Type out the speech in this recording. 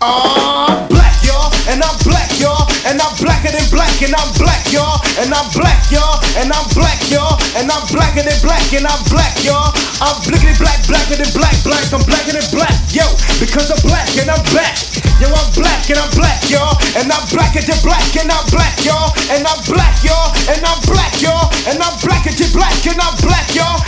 I'm black, y'all, and I'm black, y'all, and I'm blacker than black, and I'm black, y'all, and I'm black, y'all, and I'm black, y'all, and I'm blacker than black, and I'm black, y'all. I'm blickety black, blacker than black, black. I'm blacker than black, yo, because I'm black and I'm back. Yo, I'm black and I'm black, y'all, and I'm blacker than black, and I'm black, y'all, and I'm black, y'all, and I'm black, y'all, and I'm blacker than black, and I'm black, y'all,